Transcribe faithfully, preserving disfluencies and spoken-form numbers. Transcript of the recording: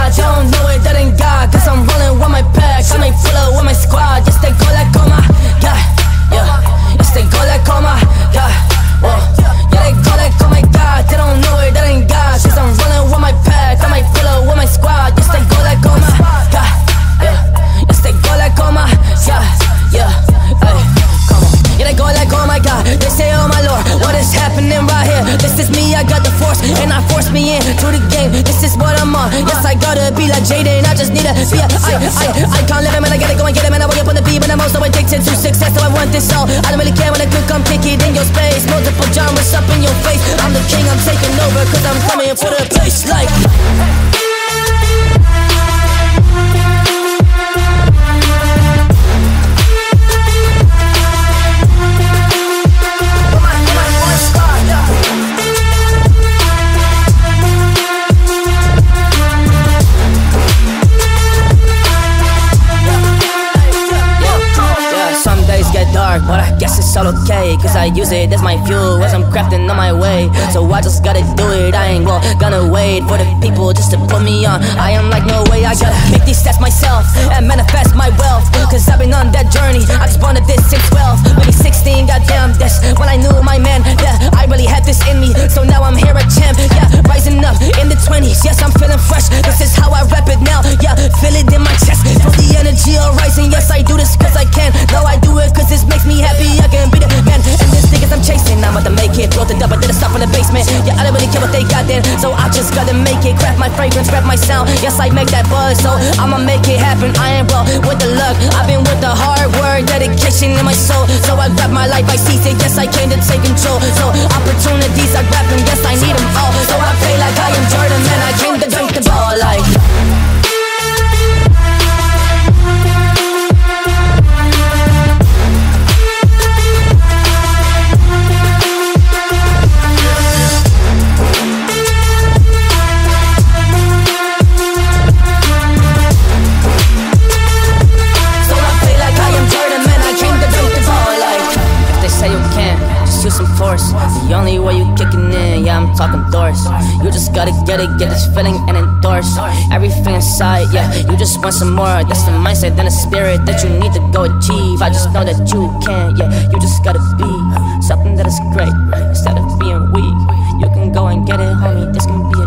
They don't know it, that ain't God, cause I'm rolling with my pack. I may pull up with my squad, yes they go like oh my God, yeah. Yes they go like oh my God, whoa. Yeah they go like oh my God, they don't know it, that ain't God, cause I'm rolling with my pack. I may pull up with my squad, yes they go like oh my God, yeah. Yes they go like oh my God, yeah. Ay, come on. Yeah they go like oh my God, they say oh my Lord, what is happening right here? This is me, I got the force, and I force me into the game. This is what I'm on. Yes, I gotta be like Jaden. I just need to be a I, I, I can't live it, man. I gotta go and get it, man. I wake up on the beat, but I'm also addicted to success. So I want this all. I don't really care when I could come kick it in your space. Multiple genres up in your face. I'm the king, I'm taking over, cause I'm coming for the place like. Dark, but I guess it's all okay, cause I use it as my fuel as I'm crafting on my way. So I just gotta do it, I ain't well, gonna wait for the people just to put me on. I am like no way, I gotta make these stats myself and manifest my wealth, cause I've been on that journey, I just wanted this since twelve. Maybe sixteen, goddamn this, when I knew my man, yeah, I really had this in me. So now I'm here at champ, yeah, rising up in the twenties. Yes, I'm feeling fresh, this is how I rap it now, yeah, feel it in my chest, feel the energy all rising. Yes, I do this cause I can, no I do it cause this makes me happy, I can be the man. And this niggas I'm chasing, I'm about to make it. Built it up, I did a stop in the basement. Yeah, I don't really care what they got there, so I just gotta make it. Craft my fragrance, rap my sound. Yes, I make that buzz, so I'ma make it happen. I ain't well with the luck, I've been with the hard work, dedication in my soul. So I grab my life, I seize it. Yes, I came to take control. So opportunities, I grab them. Yes, I need them all. So I play like I am Jordan, man. I came to dunk the ball like. The only way you kicking in, yeah, I'm talking doors. You just gotta get it, get this feeling and endorse everything inside, yeah, you just want some more. That's the mindset and the spirit that you need to go achieve. I just know that you can, yeah, you just gotta be something that is great instead of being weak. You can go and get it, homie, this can be